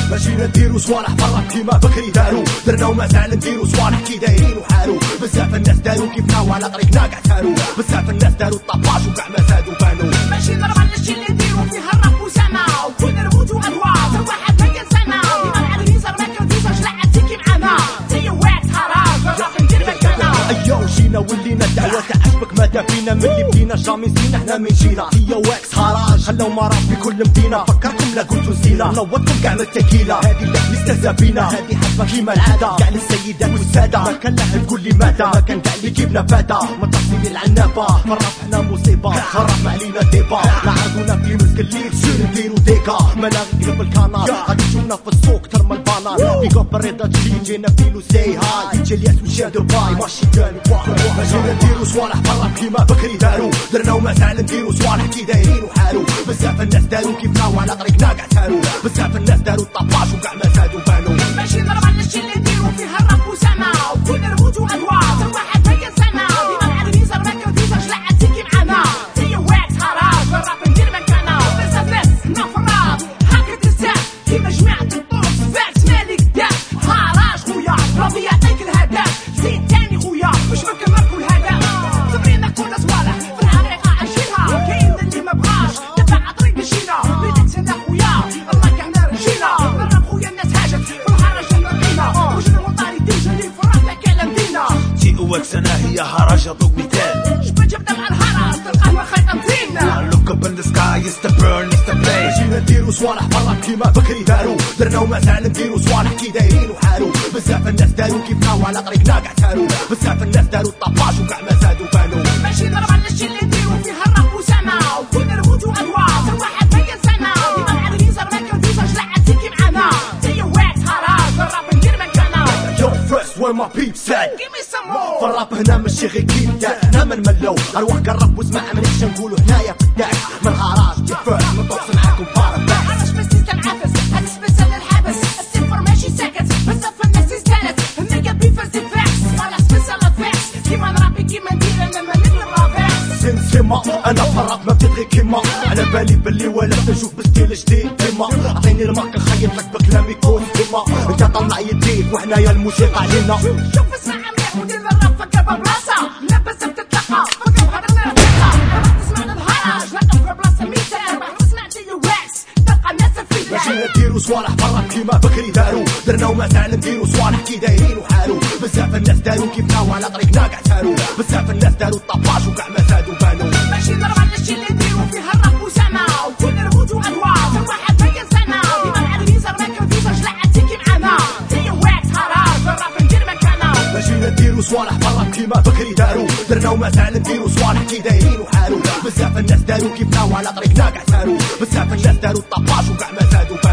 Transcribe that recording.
ماشينا نديرو صوالح برا كيما بكري دارو، درنا ومازال نديرو صوالح كي دايرين وحارو. بزاف الناس دارو كيفنا وعلى طريقنا كاع سارو، بزاف الناس دارو الطباش وكاع ما زادو بانو. ماشي نورمال الشي اللي نديرو فيها الرب وسما، وكل نموت وانواع حتى واحد ما ينسانا. ديما العالمين صار ما كنتيش لعبتي كي معانا، زي واكس حراج الراب ندير مكانا. ايو جينا ولينا الدعوة تاع عجبك مادا فينا، ملي بدينا جامي نسينا حنا من جينا. هي واكس حراج خلاو مرض في كل مدينة، فكركم لا قلتو نسينا، نوضكم كاع من التكيلة. هادي اللي يستهزا بينا، هادي حسبة كيما العادة، كاع للسيدات والسادة. ما كان لاعب تقول لي ماذا، ما كان كاع اللي جيبنا فادا. متصلين العنابة فرح حنا مصيبة، خرف علينا ديبا. لا عرضونا في مسك الليل سير نديرو ديكا، مالا نقلب الكانال غادي تشوفنا في السوق ترمى البانان. بيكو بريدة تجي جينا فيلو سي هاي، ديجي الياس وشاد دبي ماشي كان ماشينا نديرو صوالح برا كيما بكري دارو، درنا ومازال نديرو صوالح كي دايرين وحارو. بزاف الناس دارو كيفنا وعلى طريقنا كاع سارو، بزاف الناس دارو الطباش وكاع ما زادو بانو. ماشي نورمال الشي اللي نديرو فيها الرب وسما، وكل نموت وانواع حتى واحد ما ينسانا. ديما العالمين صار ما كنتيش لعبتي كي معانا، زي واكس حراج الراب ندير مكانا. بزاف ناس هنا في الراب هاكا ترتاح كيما جماعة الطرق فاكس مالك داك. حراج خويا ربي يعطيك الهداف، زيد تاني خويا باش نكملكوا الهداف. تمرينا كل صوالح في الحقيقة عايشينها، كاين اللي ما بغاش تبع طريق مشينا. بدات انا خويا الله كان رجينا، الراب خويا الناس هاجت في الحرج نلقينا. وجن الوطني ديجا اللي فرح لك كلام دينا. تي واكس انا هي هرجة ضوء مثال، جبت جبنا مع الحرج تلقاه خيط مزينا. look up in the sky it's the burn it's the blaze. ماشينا نديرو صوالح برا كيما بكري دارو، درنا ومازال نديرو صوالح كي دايرين وحارو. بزاف الناس دارو كيفنا وعلى طريقنا كاع سارو، بزاف الناس دارو الطباش وكاع ما زادو بانو. ماشي نورمال الشي اللي نديرو فيها الرب وسما، وكل نموت وانواع حتى واحد ما ينسانا. ديما العالمين صار ما كنتيش لعبتي كي معانا، زي واكس حراج الراب ندير مكانا. Yo first where my peeps at، Give me some more. فالراب هنا ماشي غير كيدات، هنا من ملو اروح قرب واسمع منيش نقولو هنايا في الداك. من الهراج جي فيرست نطقس معاكم باراباس. حرج بس تنعفس هاد سبيسال الحبس، السيفر ماشي ساكت بزاف الناس استانت. هنايا بيفاس دي فاكس ولا سبيسال فاكس، كيما نرابي كيما ندير انا ما نقلب رافاكس. سمسمة انا في الراب ما بتدغي كيما، على بالي باللي ولا نشوف بستيل جديد ديما. عطيني المارك نخيط لك بكلامي يكون ديما، انت طلع يديك وحنايا الموسيقى علينا. شوف اسمع مليح ودير الراب فكر ببلاصة، لا بس بتتلقى فكر بهضرنا رفيقة. ربح تسمع الهراج لا تفكر بلاصة ميتان، ربح تسمع زي واكس تلقى الناس الفيدان. ماشينا نديرو صوالح برا كيما بكري دارو، درنا ومازال نديرو صوالح كي دايرين وحارو. بزاف الناس دارو كيفنا وعلى طريقنا كاع سارو، بزاف الناس دارو الطباش وكاع ما زادو بانو. ماشي نورمال الشي اللي نديرو فيها الرب وسما، وكل نموت وانواع حتى واحد ما ينسانا. ديما العالمين صار ما كنتيش لعبتي كي معانا، زي واكس حراج الراب ندير مكانا. ماشينا نديرو صوالح برا كيما بكري دارو، درنا ومازال نديرو صوالح كي دايرين وحارو. بزاف الناس دارو كيفنا وعلى طريقنا كاع سارو، بزاف الناس دارو الطباش وكاع ما زادو.